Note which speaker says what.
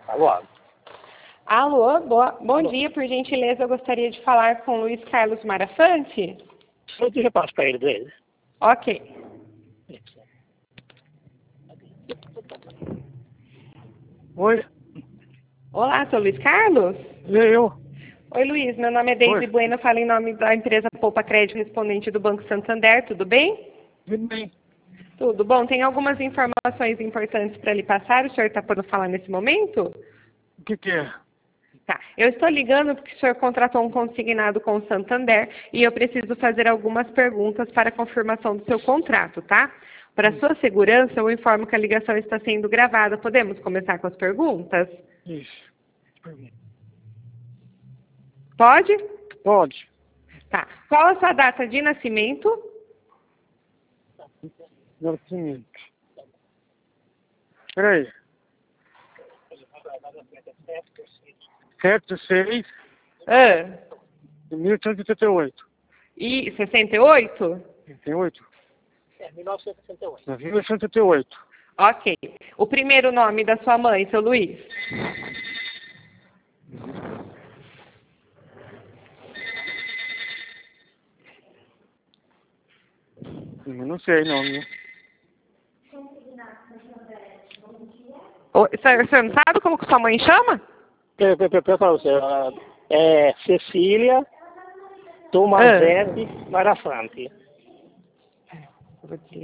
Speaker 1: Alô?
Speaker 2: Alô, bom dia, por gentileza, eu gostaria de falar com Luiz Carlos Marafante.
Speaker 1: Eu já passo para ele dele.
Speaker 2: Ok.
Speaker 1: Oi?
Speaker 2: Olá, sou Luiz Carlos?
Speaker 1: Eu?
Speaker 2: Oi, Luiz, meu nome é Deise
Speaker 1: Oi?
Speaker 2: Bueno, falo em nome da empresa Poupa Crédito Respondente do Banco Santander, tudo bem?
Speaker 1: Tudo bem.
Speaker 2: Tudo bom, tem algumas informações importantes para lhe passar, o senhor está podendo falar nesse momento?
Speaker 1: O que é?
Speaker 2: Tá, eu estou ligando porque o senhor contratou um consignado com o Santander e eu preciso fazer algumas perguntas para a confirmação do seu contrato, tá? Para sua segurança, eu informo que a ligação está sendo gravada. Podemos começar com as perguntas?
Speaker 1: Isso. Pergunta.
Speaker 2: Pode?
Speaker 1: Pode.
Speaker 2: Tá. Qual a sua data de nascimento?
Speaker 1: Nascimento. Peraí. 7/6 de 1888.
Speaker 2: E 68?
Speaker 1: 88? 1968. 1988.
Speaker 2: Ok. O primeiro nome da sua mãe, seu Luiz?
Speaker 1: Eu não sei, não. Né?
Speaker 2: O senhor não sabe como que sua mãe chama?
Speaker 1: Para você. É Cecília Tomazete Marafante.